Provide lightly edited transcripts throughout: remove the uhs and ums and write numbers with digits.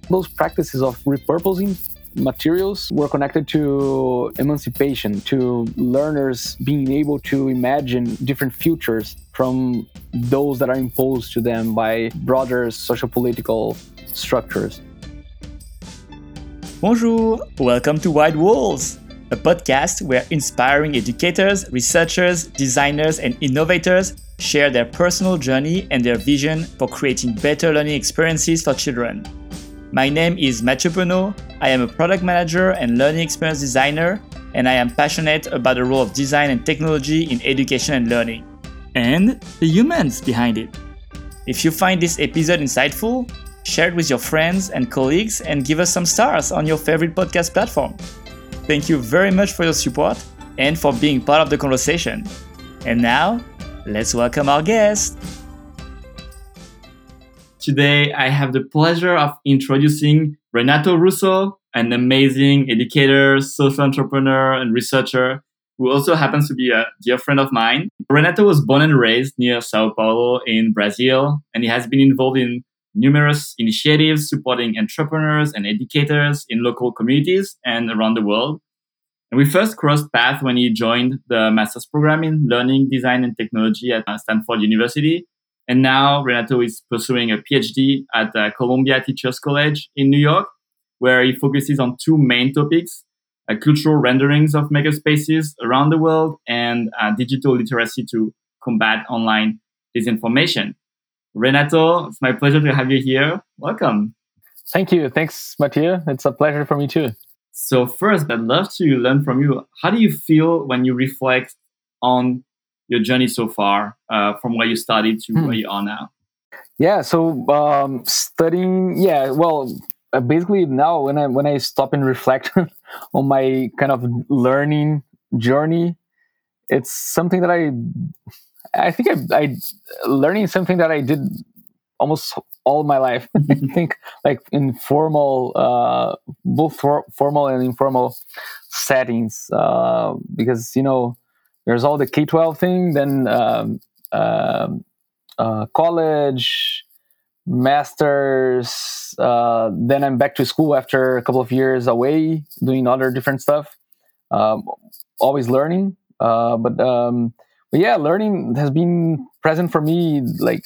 Those practices of repurposing materials were connected to emancipation, to learners being able to imagine different futures from those that are imposed to them by broader socio-political structures. Bonjour, welcome to Wide Walls, a podcast where inspiring educators, researchers, designers, and innovators share their personal journey and their vision for creating better learning experiences for children. My name is Mathieu Penaud. I am a product manager and learning experience designer, and I am passionate about the role of design and technology in education and learning, and the humans behind it. If you find this episode insightful, share it with your friends and colleagues and give us some stars on your favorite podcast platform. Thank you very much for your support and for being part of the conversation. And now, let's welcome our guest. Today, I have the pleasure of introducing Renato Russo, an amazing educator, social entrepreneur, and researcher who also happens to be a dear friend of mine. Renato was born and raised near Sao Paulo in Brazil, and he has been involved in numerous initiatives supporting entrepreneurs and educators in local communities and around the world. And we first crossed paths when he joined the master's program in learning, design, and technology at Stanford University. And now Renato is pursuing a PhD at Columbia Teachers College in New York, where he focuses on two main topics: cultural renderings of makerspaces around the world and digital literacy to combat online disinformation. Renato, it's my pleasure to have you here. Welcome. Thank you. Thanks, Mathieu. It's a pleasure for me too. So first, I'd love to learn from you. How do you feel when you reflect on your journey so far, from where you started to where you are now? Yeah. So studying. Yeah. Well, basically now when I stop and reflect on my kind of learning journey, it's something that I think I learning something that I did almost all my life. I think like in formal, both formal and informal settings, because there's all the K-12 thing, then college, masters, then I'm back to school after a couple of years away doing other different stuff. Always learning, but yeah, learning has been present for me, like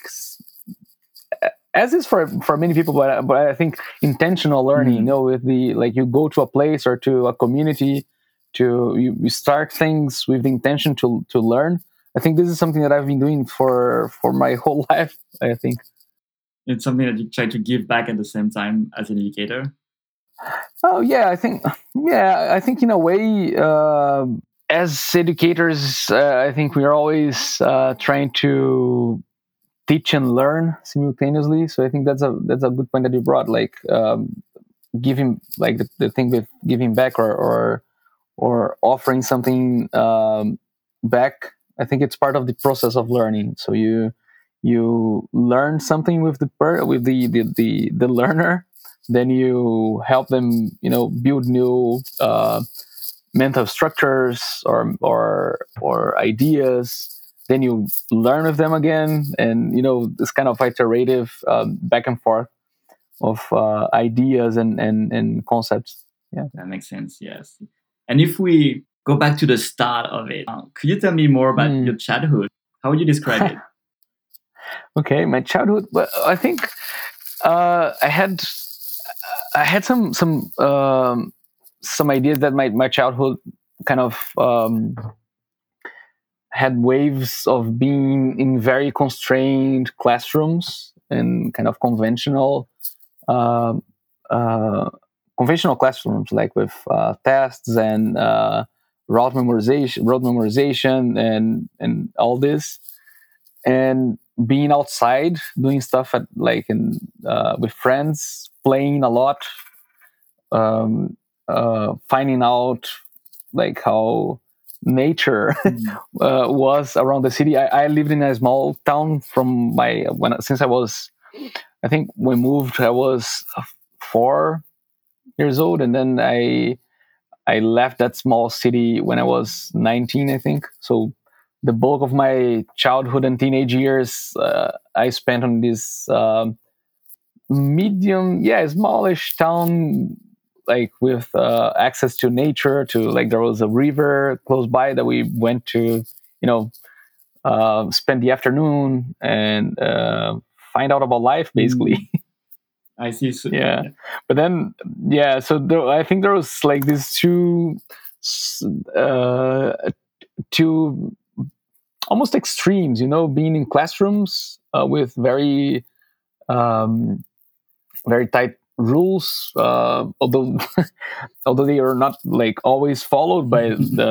as is for many people, but I think intentional learning, with the, like, you go to a place or to a community you start things with the intention to learn. I think this is something that I've been doing for my whole life. I think it's something that you try to give back at the same time as an educator. Oh yeah, I think in a way, as educators, I think we are always trying to teach and learn simultaneously. So I think that's a good point that you brought, like giving, like the thing with giving back or offering something back. I think it's part of the process of learning. So you learn something with the learner, then you help them build new mental structures or ideas. Then you learn with them again, and this kind of iterative back and forth of ideas and concepts. Yeah, that makes sense. Yes. And if we go back to the start of it, could you tell me more about your childhood? How would you describe it? Okay, my childhood. Well, I think I had some ideas that my childhood kind of had waves of being in very constrained classrooms and kind of conventional classrooms, like with tests and rote memorization and all this, and being outside doing stuff with friends, playing a lot, finding out like how nature was around the city. I lived in a small town since I was, I think we moved, I was 4 years old, and then I left that small city when I was 19, I think. So the bulk of my childhood and teenage years I spent on this medium, smallish town, like with access to nature. To like there was a river close by that we went to, spend the afternoon and find out about life, basically. I see. So, yeah. But then, so I think there was like these uh, two almost extremes, being in classrooms with very tight rules, although although they are not like always followed by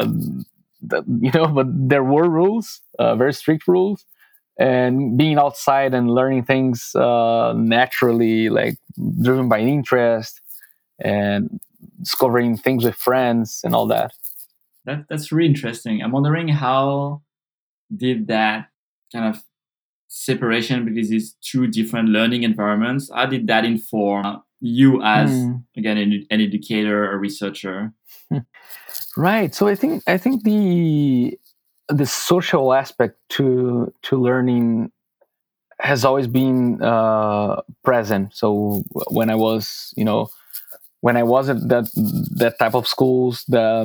but there were rules, very strict rules, and being outside and learning things naturally, like driven by interest and discovering things with friends and all that. That's really interesting. I'm wondering how did that kind of separation between these two different learning environments, how did that inform you as again an educator, a researcher? Right. So I think the social aspect to learning has always been present. So when I was at that type of schools,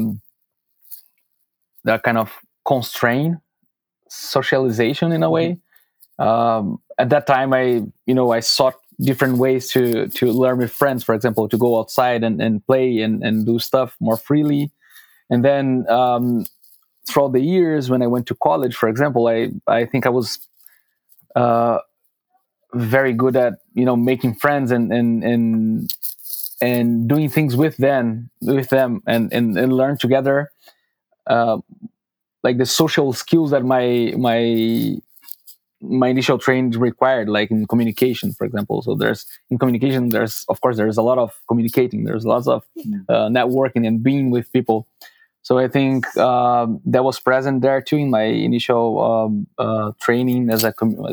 that kind of constrain socialization in a way. At that time, I sought different ways to learn with friends, for example, to go outside and play and do stuff more freely. And then throughout the years, when I went to college, for example, I think I was very good at making friends and doing things with them and learn together, like the social skills that my initial training required, like in communication, for example. So there's of course there's a lot of communicating, there's lots of networking and being with people. So I think that was present there too in my initial training as a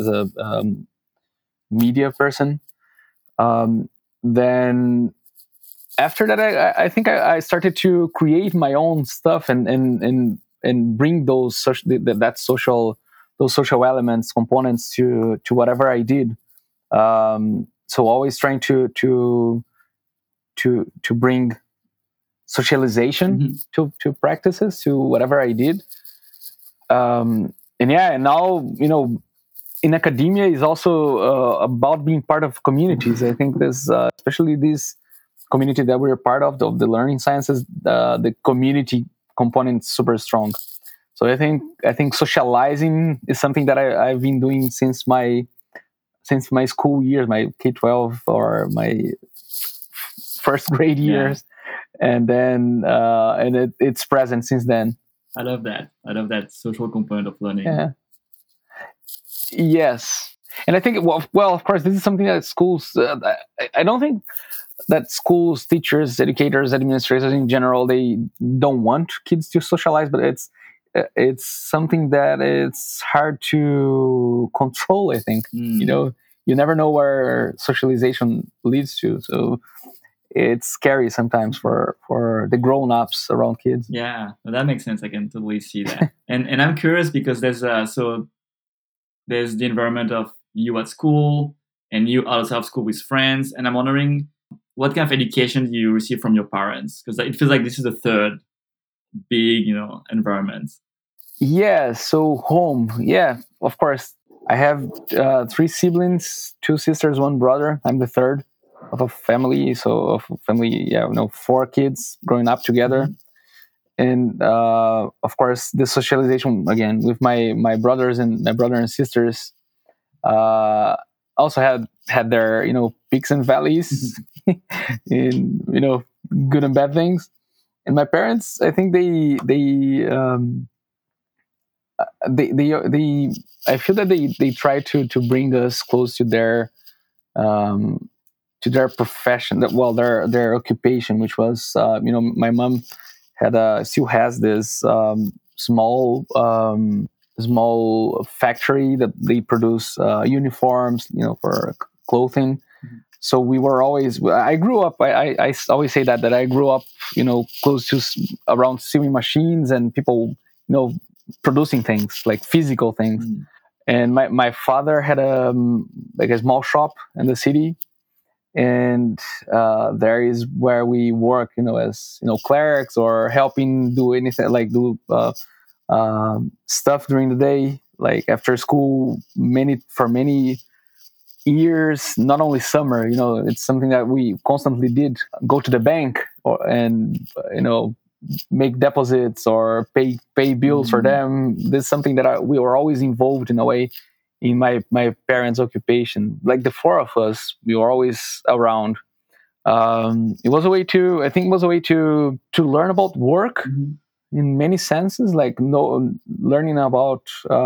media person. Then after that, I think I started to create my own stuff and bring those social elements, components to whatever I did. So always trying to bring socialization to practices, to whatever I did. And now in academia is also about being part of communities. I think there's especially this community that we're part of the learning sciences, the community component is super strong. So I think socializing is something that I've been doing since my school years, my K-12 or my first grade years, and then it's present since then. I love that social component of learning. Yeah. Yes, and I think well, of course, this is something that schools. I don't think that schools, teachers, educators, administrators in general, they don't want kids to socialize, but it's something that it's hard to control. I think you never know where socialization leads to, so it's scary sometimes for the grown-ups around kids. Yeah, well, that makes sense. I can totally see that. and I'm curious because there's the environment of you at school and you outside of school with friends, and I'm wondering what kind of education do you receive from your parents, because it feels like this is the third big environment. Yeah, so home. Yeah, of course. I have 3 siblings, 2 sisters, 1 brother. I'm the third of a family. So 4 kids growing up together. And of course, the socialization again with my brothers and my brother and sisters also had their peaks and valleys, in good and bad things. And my parents, I think they I feel that they try to bring us close to their profession, their occupation, which was my mom still has this small factory that they produce uniforms for clothing. So we were always. I grew up. I always say that I grew up close to around sewing machines and people producing things, like physical things. And my father had a small shop in the city, and there is where we work, as clerics or helping do anything like do stuff during the day, like after school, many years, not only summer. It's something that we constantly did. Go to the bank and make deposits or pay bills for them. This is something that we were always involved in a way in my parents' occupation. Like the four of us, we were always around. It was a way to, I think, it was a way to learn about work in many senses, like learning about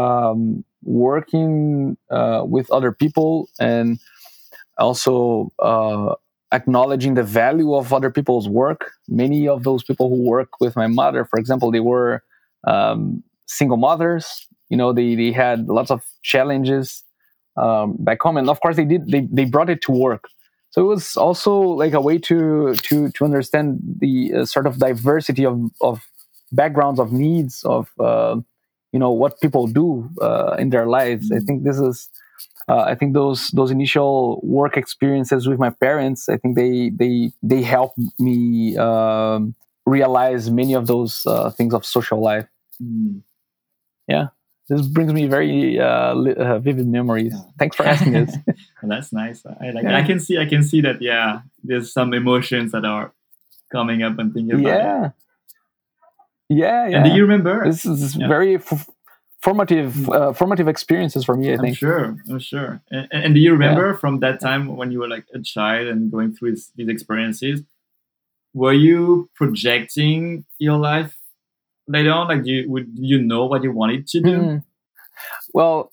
working with other people, and also acknowledging the value of other people's work. Many of those people who work with my mother, for example, they were single mothers. They had lots of challenges back home, and of course they brought it to work. So it was also like a way to understand the sort of diversity of backgrounds, of needs, of what people do in their lives. I think this is I think those initial work experiences with my parents, I think they helped me realize many of those things of social life. Yeah, this brings me very vivid memories. Yeah. Thanks for asking this. That's nice. I can see that. Yeah, there's some emotions that are coming up and thinking about it. Yeah. And do you remember? This is very formative experiences for me, I think. I'm sure. And do you remember from that time when you were like a child and going through these experiences, were you projecting your life later on? Like, do you know what you wanted to do? Well,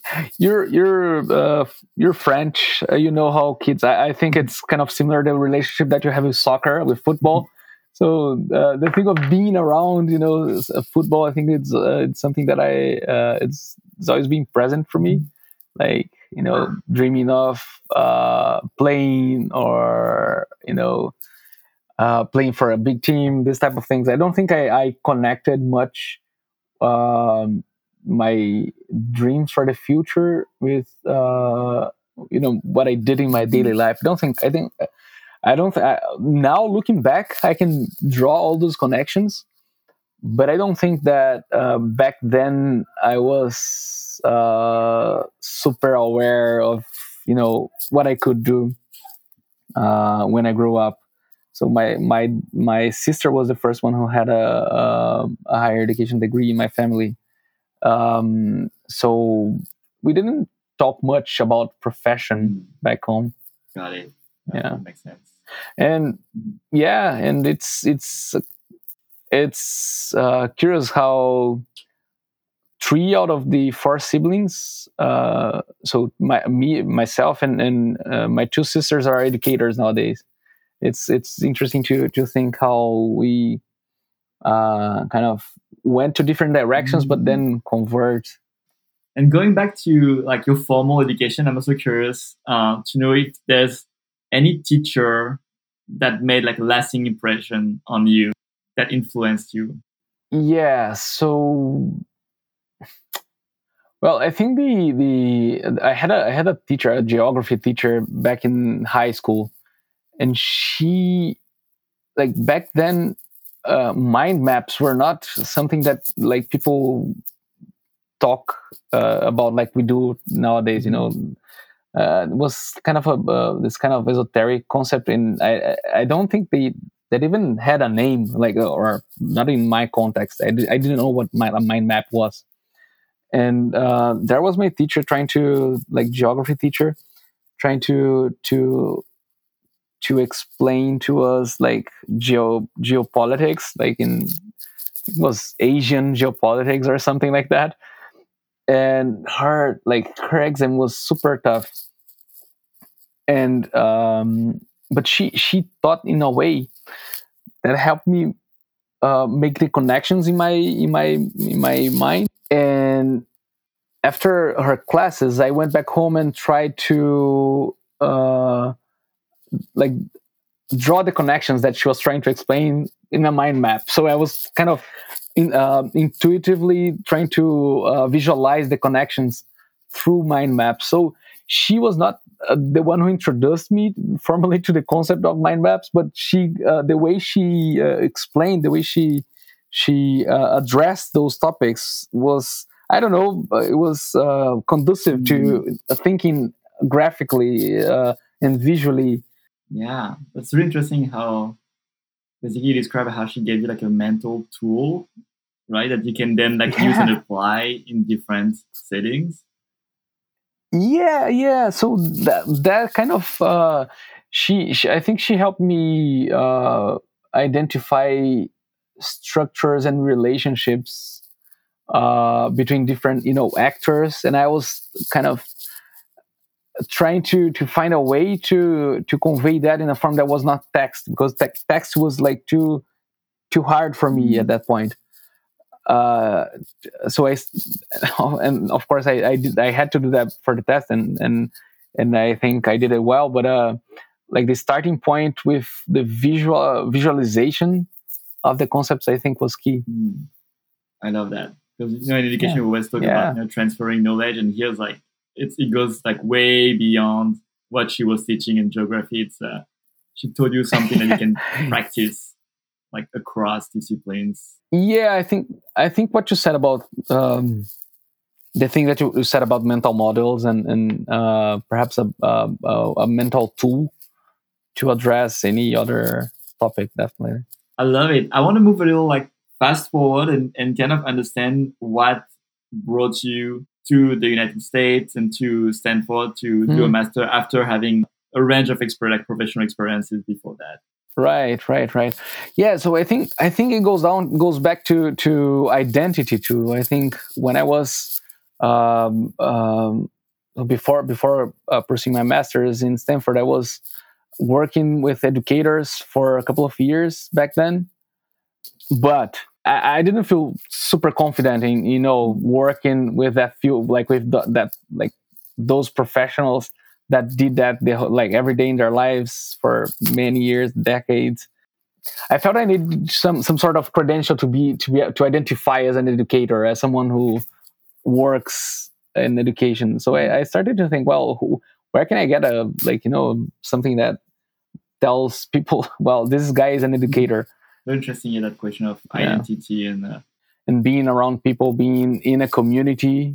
you're French. You know how kids. I think it's kind of similar to the relationship that you have with soccer, with football. So the thing of being around, football, I think it's something that it's always been present for me. Like, dreaming of playing, or playing for a big team, this type of things. I don't think I connected much my dreams for the future with what I did in my daily life. Now looking back, I can draw all those connections, but I don't think that back then I was super aware of what I could do when I grew up. So my sister was the first one who had a higher education degree in my family. So we didn't talk much about profession back home. Got it. That makes sense. And it's curious how 3 out of the 4 siblings, so myself and my 2 sisters are educators nowadays. It's interesting to think how we kind of went to different directions, but then converge. And going back to like your formal education, I'm also curious to know if there's any teacher that made like a lasting impression on you, that influenced you. Yeah. So, well, I think I had a teacher, a geography teacher back in high school, and she, like, back then, mind maps were not something that like people talk about like we do nowadays. It was kind of this kind of esoteric concept, and I don't think that even had a name, like, or not in my context. I didn't know what a mind map was. And there was my teacher geography teacher, trying to explain to us like geopolitics, like it was Asian geopolitics or something like that. And her exam was super tough. And but she taught in a way that helped me make the connections in my mind. And after her classes, I went back home and tried to draw the connections that she was trying to explain in a mind map. So I was kind of intuitively trying to visualize the connections through mind maps. So she was not the one who introduced me formally to the concept of mind maps, but the way she explained, the way she addressed those topics was, I don't know, it was conducive to thinking graphically and visually. Yeah, that's really interesting how basically you describe how she gave you like a mental tool, right? That you can then like use and apply in different settings. Yeah. So that kind of she I think she helped me identify structures and relationships between different actors, and I was kind of trying to find a way to convey that in a form that was not text, because text was like too hard for me at that point. So and of course I had to do that for the test, and I think I did it well, but like the starting point with the visualization of the concepts, I think, was key. I love that, because in education we always talk about transferring knowledge, and here's like it goes like way beyond what she was teaching in geography. It's she told you something that you can practice like across disciplines. Yeah, I think what you said about the thing that you said about mental models and perhaps a mental tool to address any other topic, definitely. I love it. I want to move a little like fast forward and kind of understand what brought you to the United States and to Stanford to do a master after having a range of professional experiences before that. Right. Yeah, so I think it goes back to identity too. I think when I was before pursuing my master's in Stanford, I was working with educators for a couple of years back then, but I didn't feel super confident in working with that field, like with that like those professionals that did that like every day in their lives for many years, decades. I felt I needed some sort of credential to identify as an educator, as someone who works in education. So I started to think, well, where can I get something that tells people, well, this guy is an educator. Very interesting, that question of identity and being around people, being in a community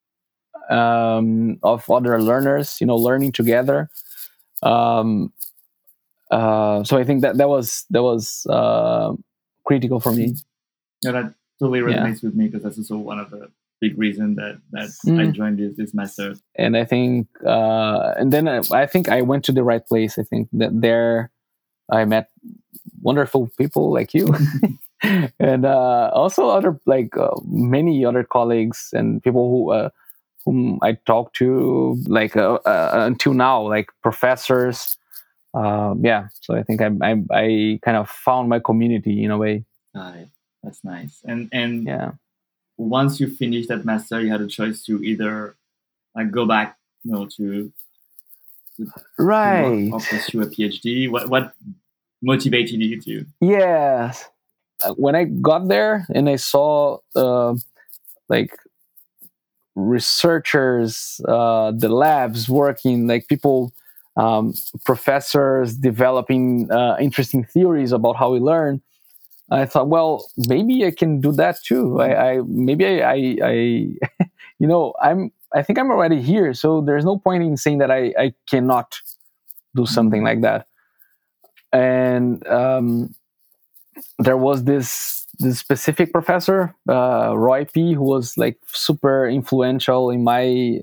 of other learners, learning together. So I think that was critical for me. Yeah, that totally resonates with me, because that's also one of the big reasons that I joined this master. And I think, and then I think I went to the right place. I think that there I met wonderful people like you, and also other many other colleagues and people whom I talk to until now, like professors. So I think I kind of found my community in a way. That's nice. And once you finished that master, you had a choice to either like go back, to right, or pursue a PhD. What motivated you to? Yes, when I got there and I saw researchers, the labs working, like people, professors developing interesting theories about how we learn, I thought, well, maybe I can do that too. I I think I'm already here, so there's no point in saying that I cannot do something like that. And there was this specific professor, Roy P., who was like super influential in my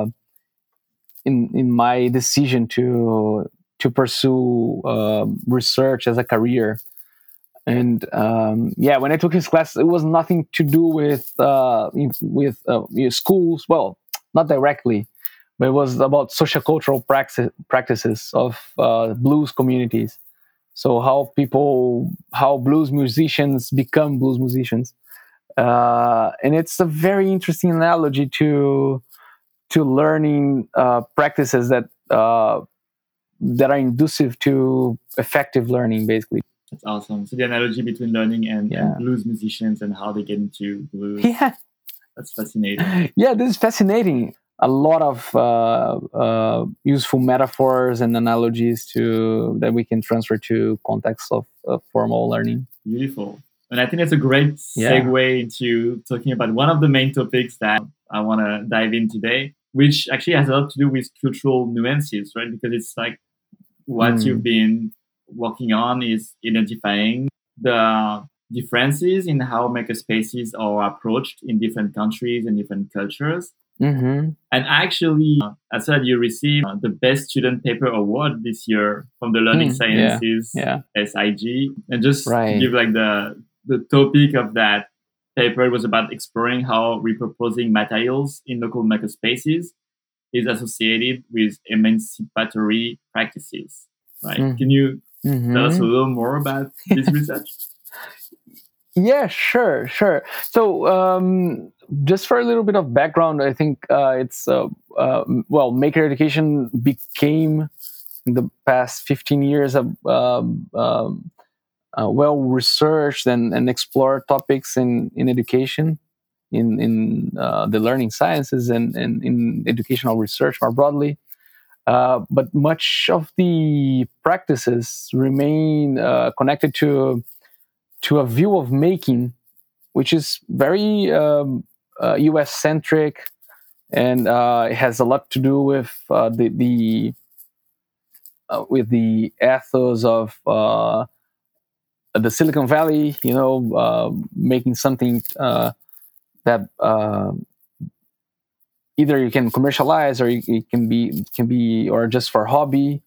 in my decision to pursue research as a career. And when I took his class, it was nothing to do with schools. Well, not directly, but it was about sociocultural practices of blues communities. So how blues musicians become blues musicians, and it's a very interesting analogy to learning practices that are inducive to effective learning, basically. That's awesome. So the analogy between learning and blues musicians and how they get into blues. Yeah. That's fascinating. Yeah, this is fascinating. a lot of useful metaphors and analogies to that we can transfer to context of formal learning. Beautiful. And I think that's a great Yeah. segue into talking about one of the main topics that I want to dive in today, which actually has a lot to do with cultural nuances, right? Because it's like what you've been working on is identifying the differences in how makerspaces are approached in different countries and different cultures. Mm-hmm. And actually, I said you received the Best Student Paper Award this year from the Learning Sciences SIG. And just to give like the topic of that paper, it was about exploring how repurposing materials in local makerspaces is associated with emancipatory practices. Right? Can you tell us a little more about this research? Yeah, sure. So, just for a little bit of background, I think it's maker education became in the past 15 years well researched and explored topics in education, in the learning sciences and in educational research more broadly. But much of the practices remain connected to a view of making, which is very U.S. centric, and it has a lot to do with the ethos of the Silicon Valley. Making something that either you can commercialize or it can be or just for hobby.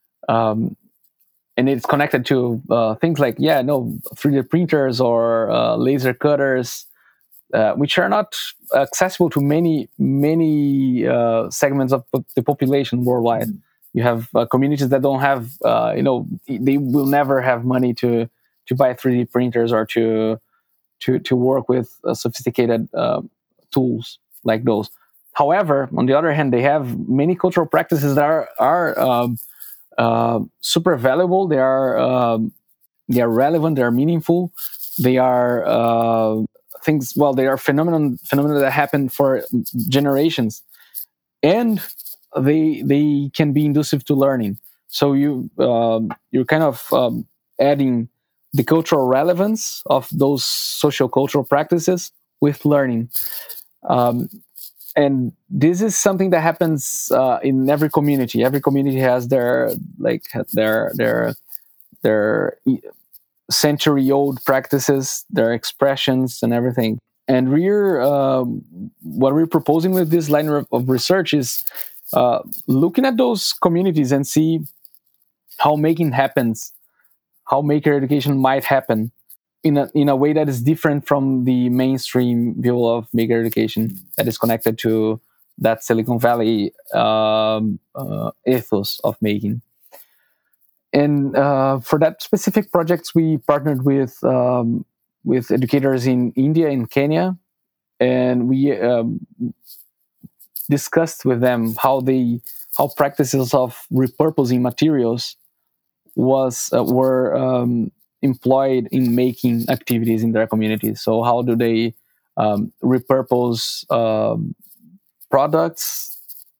And it's connected to things like 3D printers or laser cutters, which are not accessible to many segments of the population worldwide. You have communities that don't have, they will never have money to buy 3D printers or to work with sophisticated tools like those. However, on the other hand, they have many cultural practices that are super valuable. They are relevant. They are meaningful. They are things. Well, they are phenomena that happen for generations, and they can be inducive to learning. So you're kind of adding the cultural relevance of those socio-cultural practices with learning. And this is something that happens in every community. Every community has their century-old practices, their expressions, and everything. And what we're proposing with this line of research is looking at those communities and see how making happens, how maker education might happen in a way that is different from the mainstream view of maker education that is connected to that Silicon Valley ethos of making. And for that specific projects, we partnered with educators in India and Kenya, and we discussed with them how practices of repurposing materials were employed in making activities in their communities. So how do they repurpose products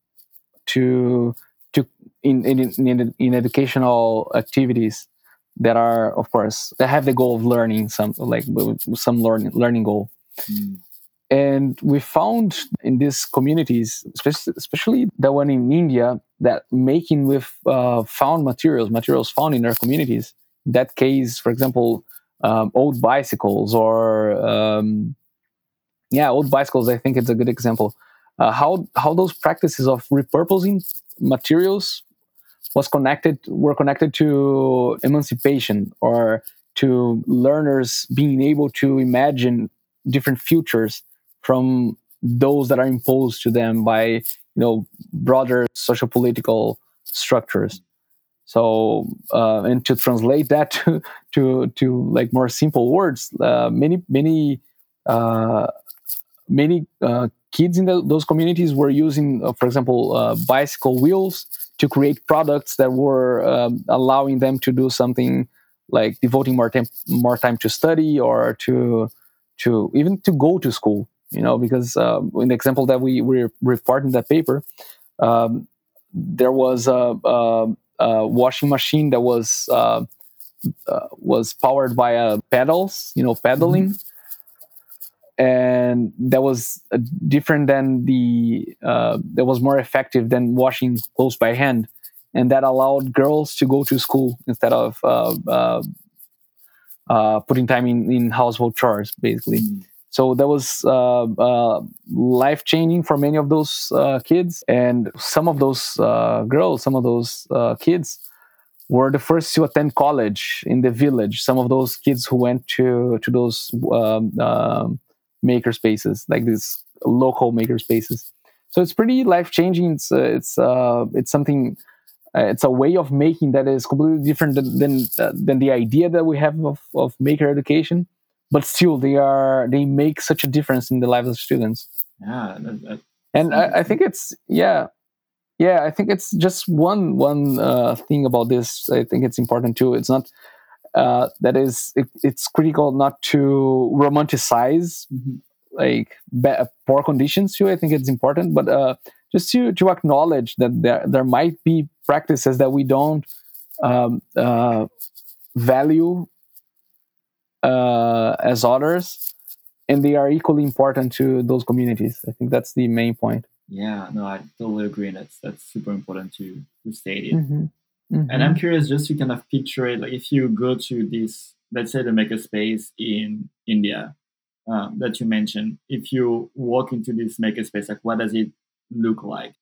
in educational activities that are, of course, that have the goal of learning, some learning goal. And we found in these communities, especially the one in India, that making with found materials found in their communities, in that case, for example, old bicycles or old bicycles, I think it's a good example. How those practices of repurposing materials were connected to emancipation, or to learners being able to imagine different futures from those that are imposed to them by broader social-political structures. So and to translate that to like more simple words, many kids in those communities were using, for example, bicycle wheels to create products that were allowing them to do something like devoting more time to study, or to even to go to school. because in the example that we report in that paper, there was a washing machine that was powered by pedals, pedaling, and that was different than that was more effective than washing clothes by hand, and that allowed girls to go to school instead of putting time in household chores, basically. So that was life changing for many of those kids, and some of those girls, some of those kids were the first to attend college in the village. Some of those kids who went to those maker spaces, like these local maker spaces. So it's pretty life changing. It's something. It's a way of making that is completely different than the idea that we have of maker education. But still, they make such a difference in the lives of students. Yeah, and I think it's I think it's just one thing about this. I think it's important too. It's not it's critical not to romanticize like poor conditions too. I think it's important, but just to acknowledge that there might be practices that we don't value as others, and they are equally important to those communities. I think that's the main point. Yeah, no, I totally agree. And that's super important to state it. And I'm curious, just to kind of picture it, like if you go to this, let's say the makerspace in India that you mentioned, if you walk into this makerspace, like what does it look like?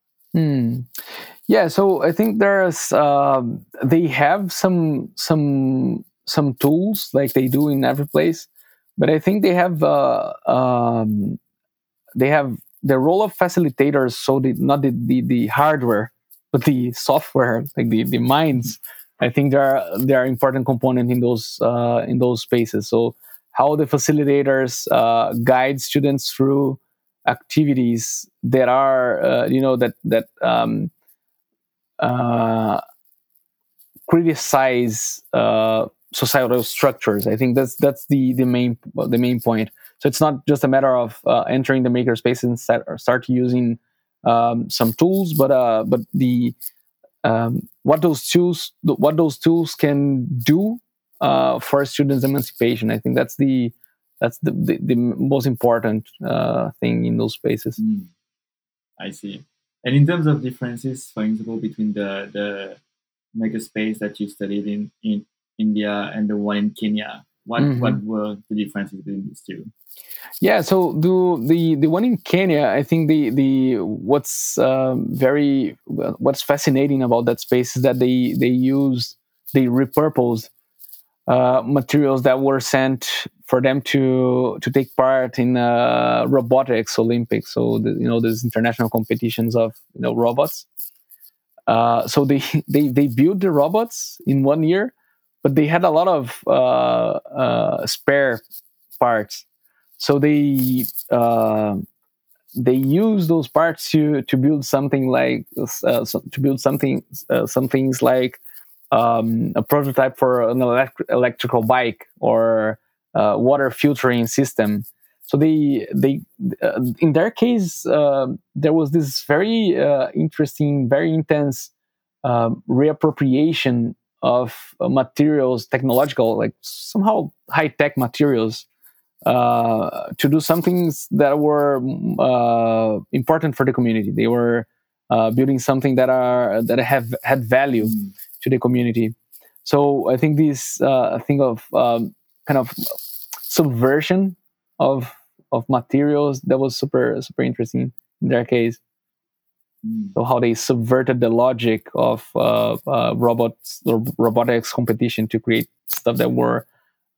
Yeah, so I think there's they have some tools like they do in every place, but I think they have the role of facilitators. So not the hardware, but the software, like the minds. I think they are important component in those spaces. So how the facilitators guide students through activities that are criticize societal structures. I think that's the main point. So it's not just a matter of entering the makerspace and start using some tools, but the what those tools can do for students' emancipation. I think that's the most important thing in those spaces. I see. And in terms of differences, for example, between the makerspace that you studied in India and the one in Kenya, what were the differences between these two? Yeah, so the one in Kenya, I think what's what's fascinating about that space is that they repurpose materials that were sent for them to take part in robotics Olympics. So there's international competitions of robots. So they built the robots in 1 year, but they had a lot of spare parts. So they use those parts to build something like some things like a prototype for an electrical bike or water filtering system. So they in their case there was this very interesting, very intense reappropriation of materials, technological, like somehow high-tech materials, to do some things that were important for the community. They were building something that had value to the community. So I think this thing of kind of subversion of materials, that was super interesting in their case. So how they subverted the logic of robotics competition to create stuff that were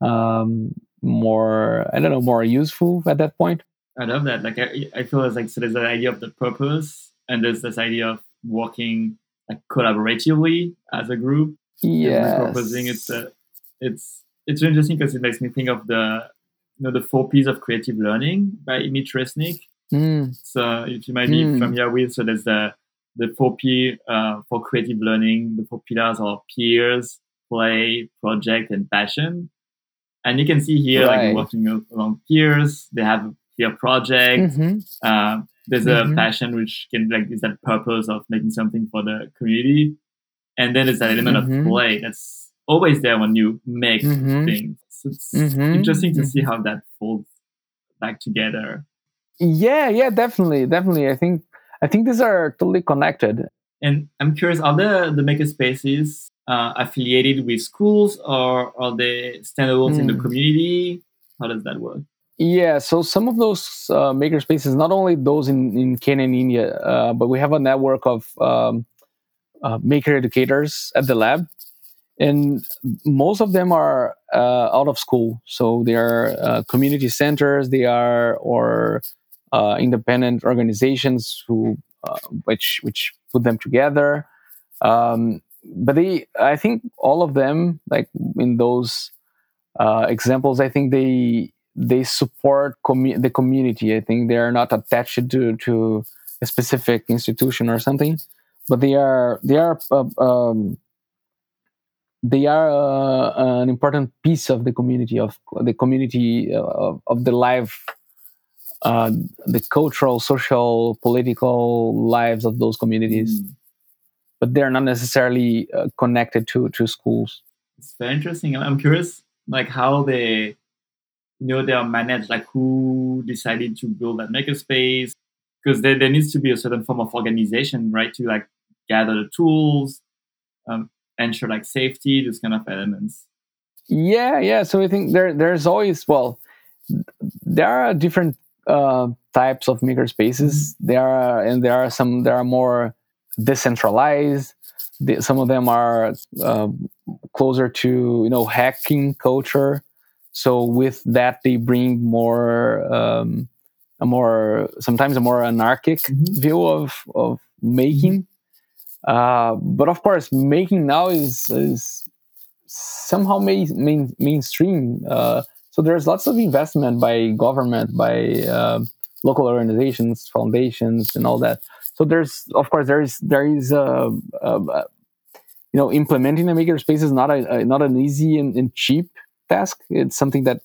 more useful at that point. I love that. Like I feel as like so there's an idea of the purpose, and there's this idea of working like collaboratively as a group. Yes. Repurposing. It's interesting because it makes me think of the 4 P's of creative learning by Emmett Resnick. So if you might be familiar with, so there's the 4 P for creative learning. The 4 pillars are peers, play, project, and passion. And you can see here, like working along peers, they have their project. Mm-hmm. There's a Mm-hmm. passion which can like is that purpose of making something for the community, and then there's that element of Mm-hmm. play that's always there when you make Mm-hmm. things. So it's interesting to see Mm-hmm. how that folds back together. Yeah, yeah, definitely. I think these are totally connected. And I'm curious, are the makerspaces affiliated with schools or are they standalones in the Mm. community? How does that work? Yeah, so some of those maker spaces, not only those in Kenya and India, but we have a network of maker educators at the lab, and most of them are out of school. So they are community centers, they are or independent organizations who which put them together. But I think all of them, like in those examples, I think they support the community. I think they are not attached to a specific institution or something, but they are an important piece of the community of the life, uh, the cultural, social, political lives of those communities. Mm. But they're not necessarily connected to schools. It's very interesting. I'm curious, like how they are managed, like who decided to build that makerspace, because there needs to be a certain form of organization, right, to like gather the tools, um, ensure like safety, those kind of elements. Yeah, yeah. So I think there's always, well, there are different types of maker spaces. There are more decentralized. Some of them are uh, closer to hacking culture. So with that, they bring sometimes a more anarchic view of making. But of course, making now is somehow mainstream. So there's lots of investment by government, by local organizations, foundations, and all that. So there's, of course, there is implementing a makerspace is not an easy and cheap task. It's something that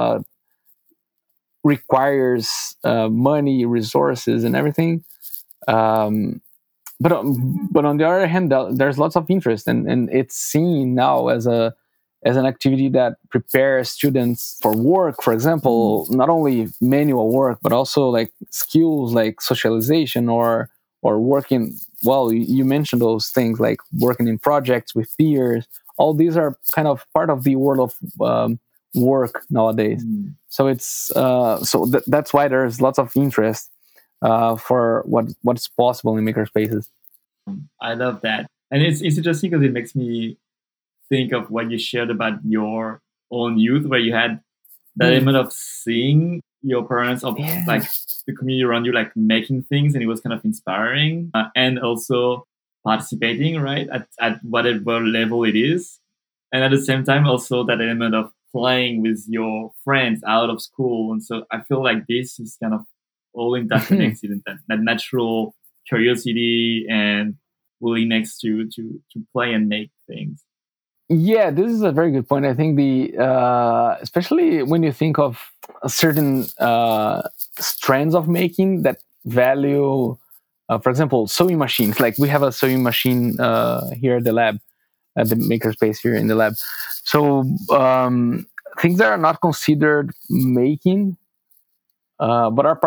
requires money, resources, and everything. Um, but on the other hand, there's lots of interest, and it's seen now as an activity that prepares students for work, for example, not only manual work but also like skills like socialization or working. Well, you mentioned those things like working in projects with peers. All these are kind of part of the world of work nowadays. So that's why there's lots of interest for what's possible in makerspaces. I love that, and it's interesting because it makes me think of what you shared about your own youth, where you had that element of seeing your parents of like the community around you like making things, and it was kind of inspiring, and also participating right at whatever level it is, and at the same time also that element of playing with your friends out of school. And so I feel like this is kind of all interconnected, and that natural curiosity and willingness to play and make things. Yeah, this is a very good point. I think especially when you think of certain strands of making that value, for example, sewing machines. Like we have a sewing machine here at the lab, at the makerspace here in the lab. So things that are not considered making, but are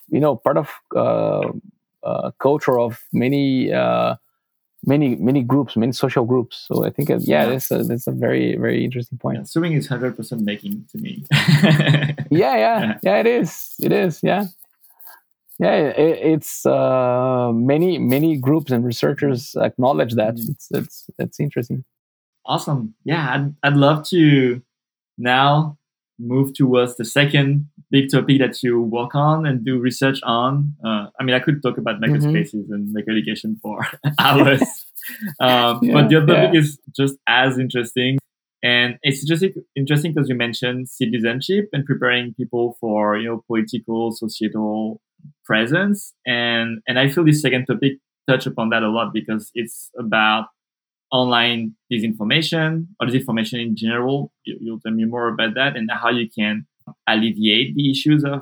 part of culture of many groups, many social groups. So I think, that's a very, very interesting point. Yeah, swimming is 100% making to me. Yeah, it is. It is. Yeah. Yeah, it's many groups and researchers acknowledge that. It's interesting. Awesome. Yeah, I'd love to now move towards the second big topic that you work on and do research on. I mean, I could talk about makerspaces and maker education for hours, but the other topic is just as interesting. And it's just interesting because you mentioned citizenship and preparing people for political, societal presence, and I feel this second topic touch upon that a lot because it's about online disinformation or disinformation in general. You'll tell me more about that and how you can alleviate the issues of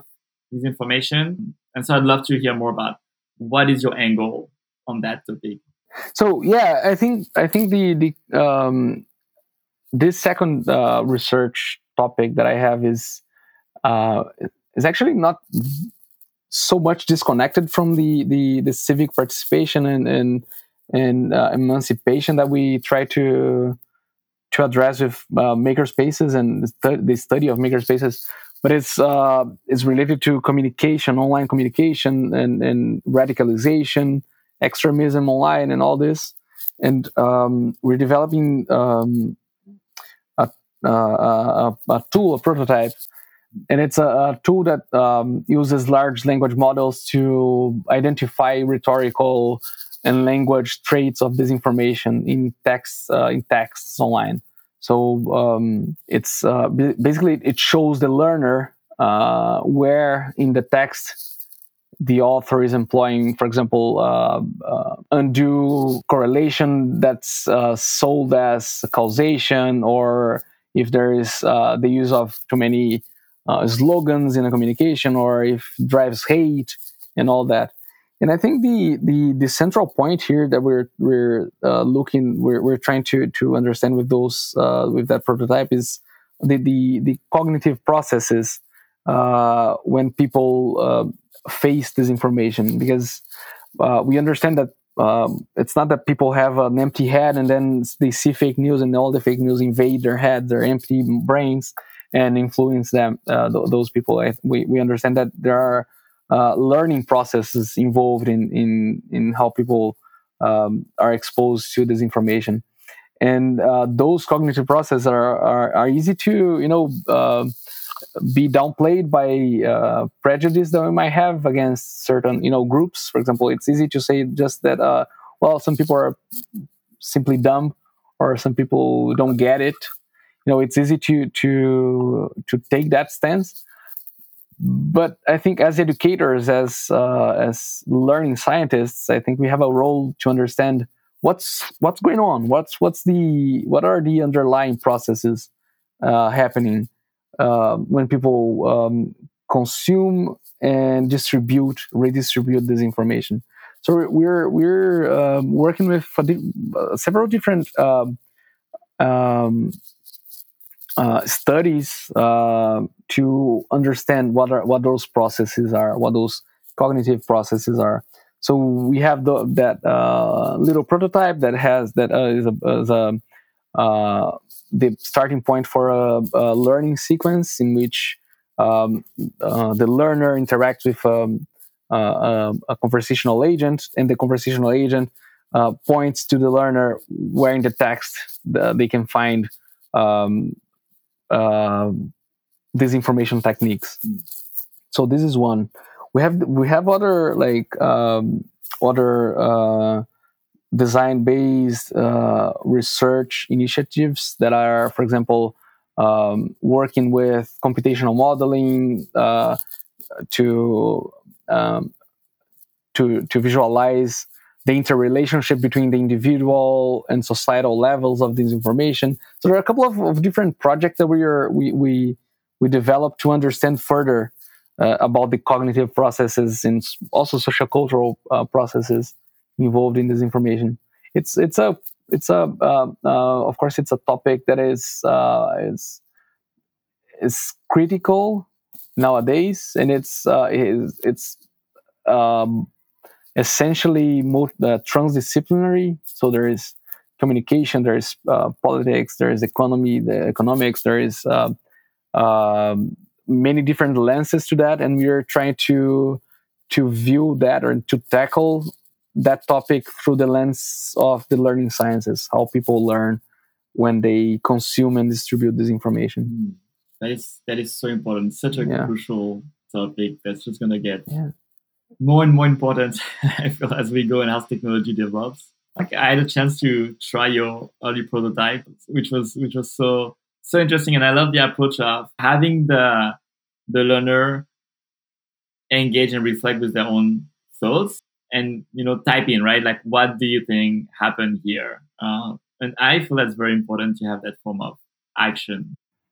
this information. And so I'd love to hear more about what is your angle on that topic. So yeah, I think the this second research topic that I have uh, is actually not so much disconnected from the civic participation and emancipation that we try to address with makerspaces and the study of makerspaces, but it's related to communication, online communication, and radicalization, extremism online, and all this. And we're developing a, a tool, a prototype, and it's a tool that uses large language models to identify rhetorical and language traits of disinformation in texts online. So it's basically it shows the learner where in the text the author is employing, for example, undue correlation that's sold as causation, or if there is the use of too many slogans in a communication, or if drives hate and all that. And I think the central point here that we're trying to understand with those with that prototype is the cognitive processes when people face this information, because we understand that it's not that people have an empty head and then they see fake news and all the fake news invade their head, their empty brains, and influence them. Those people, we understand that there are learning processes involved in how people are exposed to this information, and those cognitive processes are easy to be downplayed by prejudice that we might have against certain groups. For example, it's easy to say just that well, some people are simply dumb, or some people don't get it. It's easy to take that stance. But I think as educators, as learning scientists, I think we have a role to understand what's going on, what are the underlying processes happening when people consume and redistribute this information. So we're working with several different studies to understand what those processes are, what those cognitive processes are. So we have that little prototype that is the starting point for a learning sequence in which the learner interacts with a conversational agent, and the conversational agent points to the learner where in the text they can find disinformation techniques. So this is one. We have other other design-based research initiatives that are, for example, working with computational modeling to visualize the interrelationship between the individual and societal levels of disinformation. So there are a couple of different projects that we developed to understand further about the cognitive processes and also social cultural processes involved in this information. It's a of course it's a topic that is critical nowadays, and it's essentially transdisciplinary. So there is communication, there is politics, there is economics, there is many different lenses to that, and we are trying to view that, or to tackle that topic through the lens of the learning sciences, how people learn when they consume and distribute this information. That is so important. Such a crucial topic that's just going to get more and more important, I feel, as we go and as technology develops. Like, I had a chance to try your early prototype, which was so interesting, and I love the approach of having the learner engage and reflect with their own thoughts, and type in, right, like, what do you think happened here? And I feel that's very important to have that form of action.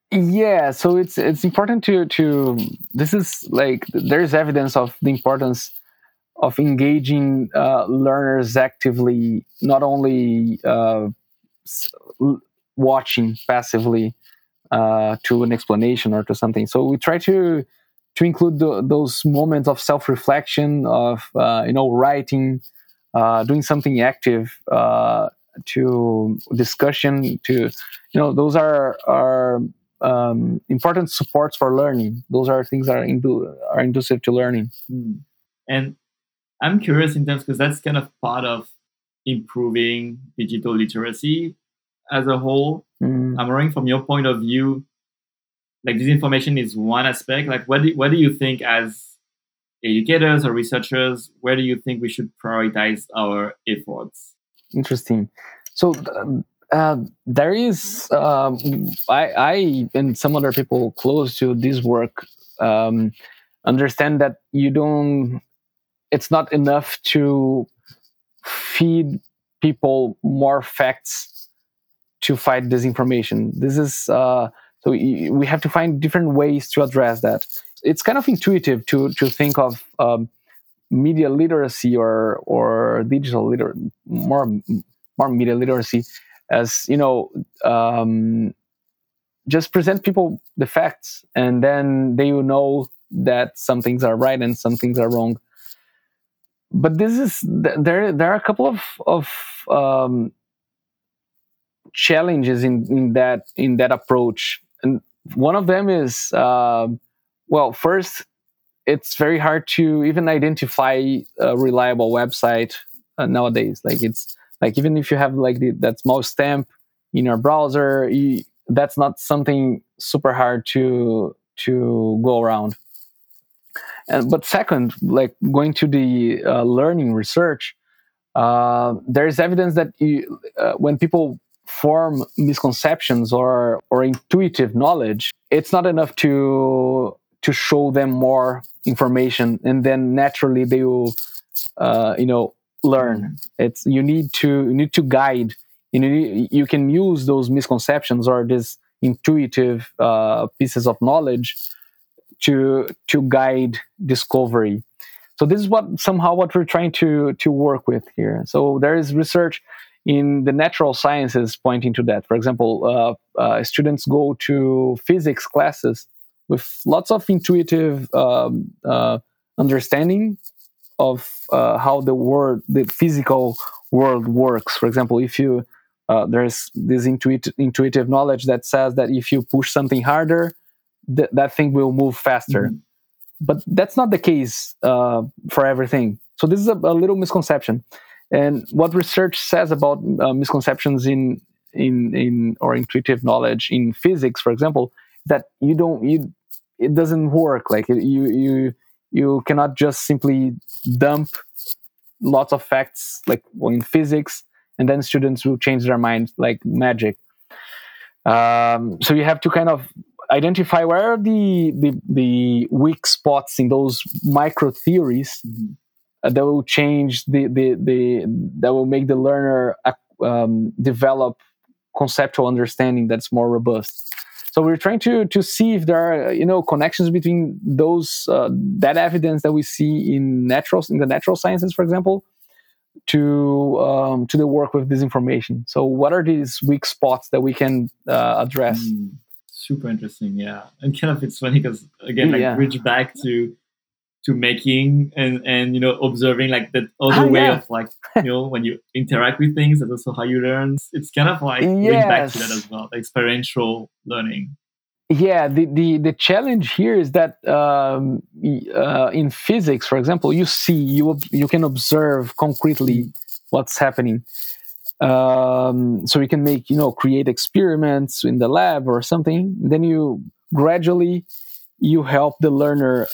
Yeah, so it's important to this is like there's evidence of the importance of engaging learners actively, not only s- watching passively to an explanation or to something. So we try to include those moments of self-reflection, of writing, doing something active, to discussion, to those are important supports for learning. Those are things that are inducive to learning. Mm. And I'm curious in terms because that's kind of part of improving digital literacy as a whole. Mm. I'm wondering from your point of view, like disinformation is one aspect. Like, what do you think as educators or researchers? Where do you think we should prioritize our efforts? Interesting. So there is I and some other people close to this work understand that you don't. It's not enough to feed people more facts to fight disinformation. This is so we have to find different ways to address that. It's kind of intuitive to think of media literacy or digital more media literacy as just present people the facts, and then they will know that some things are right and some things are wrong. But this is there are a couple of challenges in that approach, and one of them is well, first, it's very hard to even identify a reliable website nowadays. Like it's like even if you have like that small stamp in your browser, that's not something super hard to go around. And but second, like going to the learning research, there's evidence that when people form misconceptions or intuitive knowledge, it's not enough to show them more information, and then naturally they will learn. It's you need to guide. You can use those misconceptions or these intuitive pieces of knowledge to guide discovery. So this is what we're trying to work with here. So there is research in the natural sciences pointing to that. For example, students go to physics classes with lots of intuitive understanding of how the physical world works. For example, if you there's this intuitive knowledge that says that if you push something harder, that thing will move faster. Mm-hmm. But that's not the case for everything. So this is a little misconception. And what research says about misconceptions in or intuitive knowledge in physics, for example, that it doesn't work. Like you cannot just simply dump lots of facts like in physics, and then students will change their mind like magic. So you have to kind of identify where are the weak spots in those micro theories that will change the that will make the learner develop conceptual understanding that's more robust. So we're trying to see if there are connections between those that evidence that we see in the natural sciences, for example, to the work with disinformation. So what are these weak spots that we can address? Super interesting, yeah. And kind of it's funny because again, like Yeah. bridge back to making and observing like the other way Yeah. of like when you interact with things, that's also how you learn. It's kind of like linked back to that as well, like experiential learning. Yeah, the challenge here is that in physics, for example, you can observe concretely what's happening. So you can create experiments in the lab or something. Then you gradually you help the learner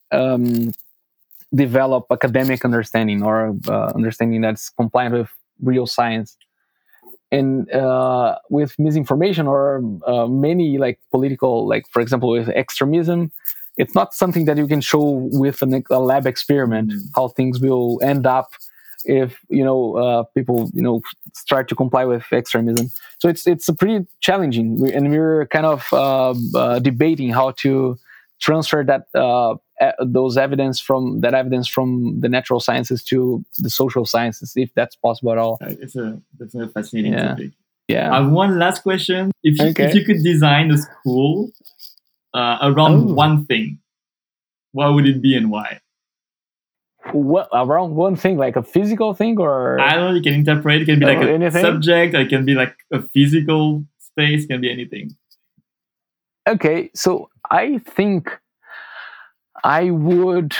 develop academic understanding or understanding that's compliant with real science. And with misinformation or many like political, like for example with extremism, it's not something that you can show with a lab experiment how things will end up if people start to comply with extremism. So it's a pretty challenging, and we're kind of debating how to transfer that evidence from the natural sciences to the social sciences, if that's possible at all. It's a fascinating topic. Yeah. I have one last question. If you could design a school around one thing, what would it be and why? What, around one thing, like a physical thing, or I don't know, you can interpret. It can be like a anything? Subject, it can be like a physical space, it can be anything. Okay, so I think I would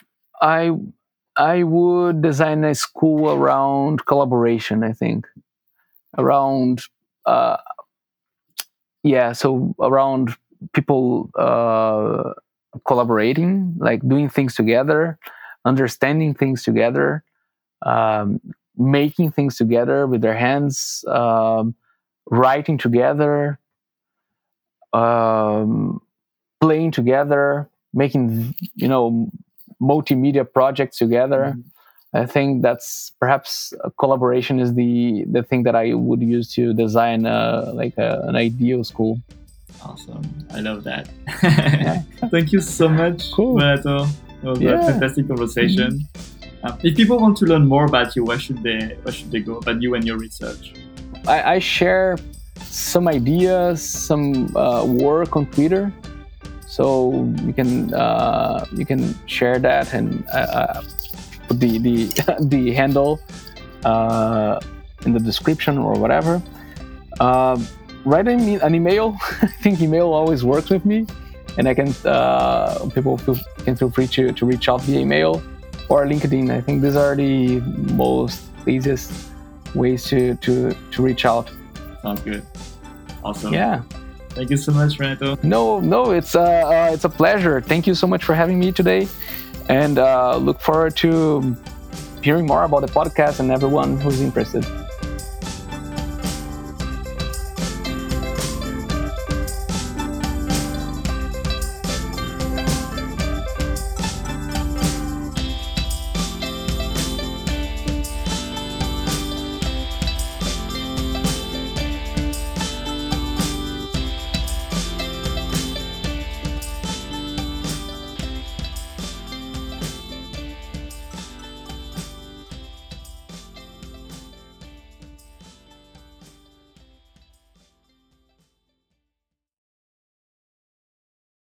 design a school around collaboration. I think around so around people collaborating, like doing things together, understanding things together, making things together with their hands, writing together, playing together, making multimedia projects together. I think that's perhaps collaboration is the thing that I would use to design an ideal school. Awesome. I love that. Thank you so much, Renato. It was a fantastic conversation. If people want to learn more about you, where should they go about you and your research? I share some ideas, some work on Twitter, so you can share that and put the handle in the description or whatever. Write an email. I think email always works with me, and I can people can feel free to reach out via email or LinkedIn. I think these are the most easiest ways to reach out. Sounds good. Awesome. Yeah. Thank you so much, Renato. No, it's a pleasure. Thank you so much for having me today, and look forward to hearing more about the podcast and everyone who's interested.